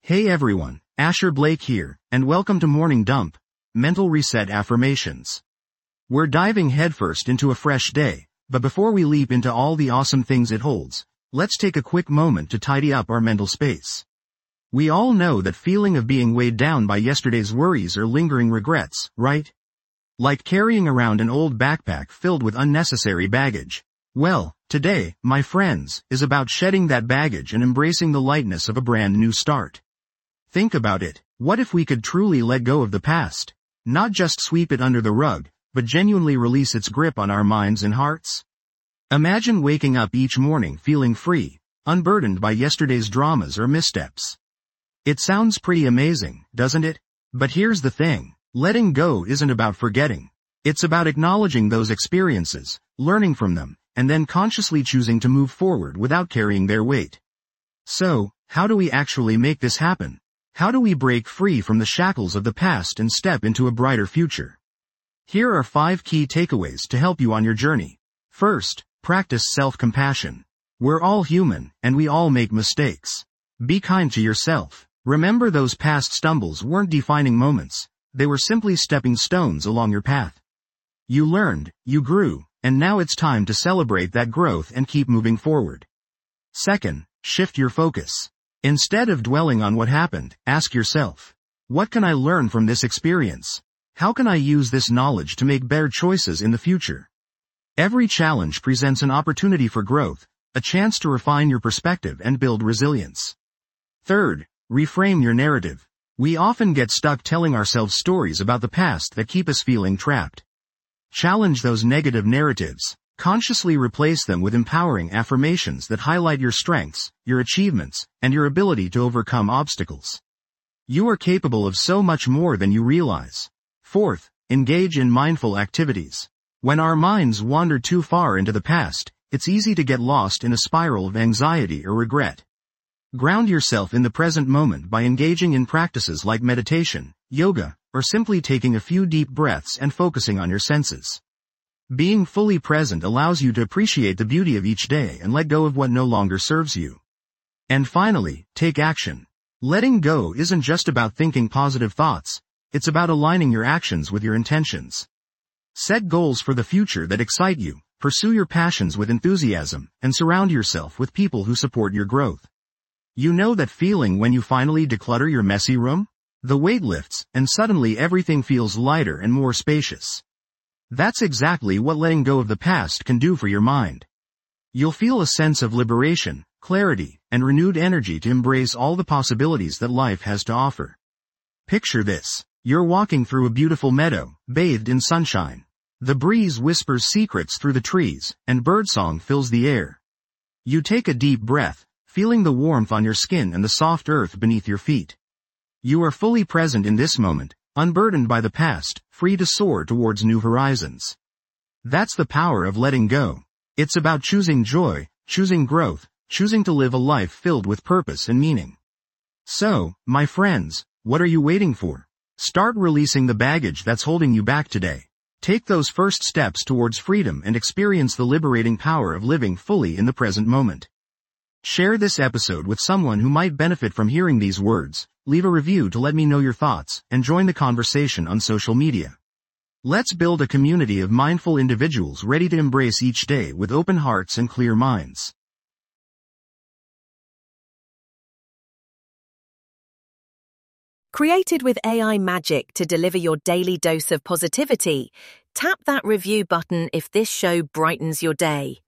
Hey everyone, Asher Blake here, and welcome to Morning Dump, Mental Reset Affirmations. We're diving headfirst into a fresh day, but before we leap into all the awesome things it holds, let's take a quick moment to tidy up our mental space. We all know that feeling of being weighed down by yesterday's worries or lingering regrets, right? Like carrying around an old backpack filled with unnecessary baggage. Well, today, my friends, is about shedding that baggage and embracing the lightness of a brand new start. Think about it. What if we could truly let go of the past? Not just sweep it under the rug, but genuinely release its grip on our minds and hearts? Imagine waking up each morning feeling free, unburdened by yesterday's dramas or missteps. It sounds pretty amazing, doesn't it? But here's the thing. Letting go isn't about forgetting. It's about acknowledging those experiences, learning from them, and then consciously choosing to move forward without carrying their weight. So, how do we actually make this happen? How do we break free from the shackles of the past and step into a brighter future? Here are 5 key takeaways to help you on your journey. First, practice self-compassion. We're all human, and we all make mistakes. Be kind to yourself. Remember those past stumbles weren't defining moments. They were simply stepping stones along your path. You learned, you grew, and now it's time to celebrate that growth and keep moving forward. Second, shift your focus. Instead of dwelling on what happened, ask yourself, what can I learn from this experience? How can I use this knowledge to make better choices in the future? Every challenge presents an opportunity for growth, a chance to refine your perspective and build resilience. Third, reframe your narrative. We often get stuck telling ourselves stories about the past that keep us feeling trapped. Challenge those negative narratives. Consciously replace them with empowering affirmations that highlight your strengths, your achievements, and your ability to overcome obstacles. You are capable of so much more than you realize. Fourth, engage in mindful activities. When our minds wander too far into the past, it's easy to get lost in a spiral of anxiety or regret. Ground yourself in the present moment by engaging in practices like meditation, yoga, or simply taking a few deep breaths and focusing on your senses. Being fully present allows you to appreciate the beauty of each day and let go of what no longer serves you. And finally, take action. Letting go isn't just about thinking positive thoughts, it's about aligning your actions with your intentions. Set goals for the future that excite you, pursue your passions with enthusiasm, and surround yourself with people who support your growth. You know that feeling when you finally declutter your messy room? The weight lifts, and suddenly everything feels lighter and more spacious. That's exactly what letting go of the past can do for your mind. You'll feel a sense of liberation, clarity, and renewed energy to embrace all the possibilities that life has to offer. Picture this. You're walking through a beautiful meadow, bathed in sunshine. The breeze whispers secrets through the trees, and birdsong fills the air. You take a deep breath, feeling the warmth on your skin and the soft earth beneath your feet. You are fully present in this moment, unburdened by the past, free to soar towards new horizons. That's the power of letting go. It's about choosing joy, choosing growth, choosing to live a life filled with purpose and meaning. So, my friends, what are you waiting for? Start releasing the baggage that's holding you back today. Take those first steps towards freedom and experience the liberating power of living fully in the present moment. Share this episode with someone who might benefit from hearing these words. Leave a review to let me know your thoughts, and join the conversation on social media. Let's build a community of mindful individuals ready to embrace each day with open hearts and clear minds. Created with AI magic to deliver your daily dose of positivity, tap that review button if this show brightens your day.